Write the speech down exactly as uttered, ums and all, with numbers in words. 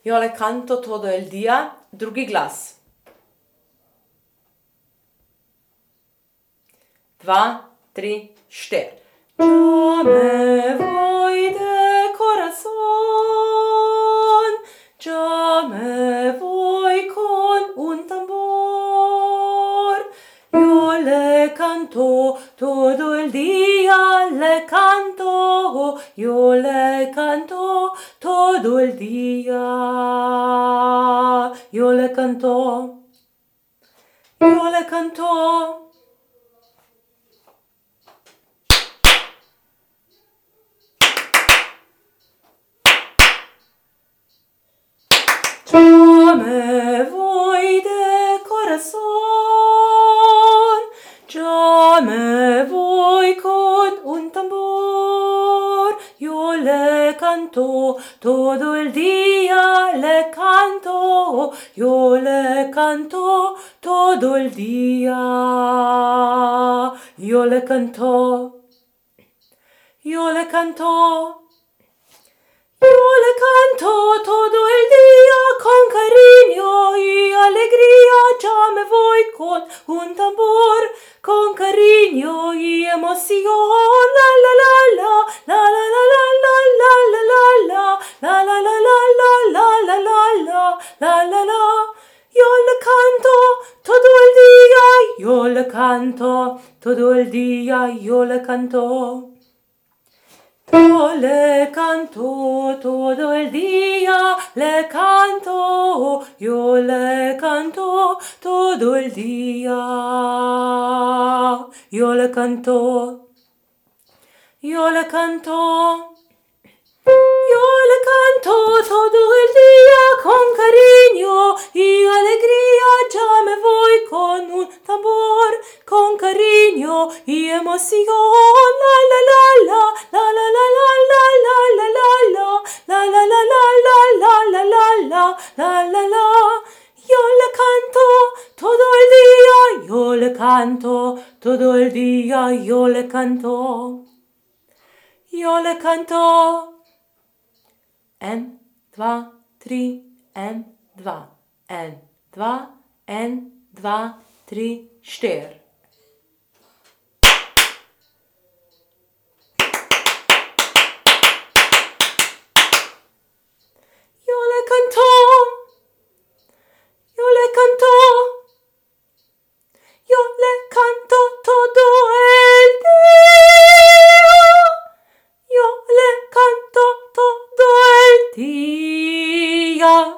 Yo le canto todo el día. Drugi glas. Dva, tri, štir. Ya me voy de corazón, ya me voy con un tambor. Yo le canto todo el día, le canto, yo le canto todo el día. Yo le canto, yo le canto. Ya me voy de corazón, ya me voy con un tambor. Yo le canto todo el día, le canto, yo le canto todo el día. Yo le canto, yo le canto. Yo le canto todo el día con cariño y alegría, ya me voy con un tambor, con cariño y emoción, la la la la, la la la la la la la la la la la la la la la la la la la. Yo le canto todo el día, yo le canto todo el día, yo le canto. Yo le canto todo el día, le canto, yo le canto todo el día. Yo le canto, yo le canto, yo le canto todo el día con cariño y alegría, ya me voy con un tambor, con cariño y emoción, la la la la, la la la la la la la la la la la la la la la la la la la. Yo le canto todo el día, yo le canto todo el día, yo le canto, yo le canto. En, dva, tri, en, dva, en, dva, en, dva, tri, štir. Yo le canto, yo le canto, yo le canto todo el día, yo le canto todo el día.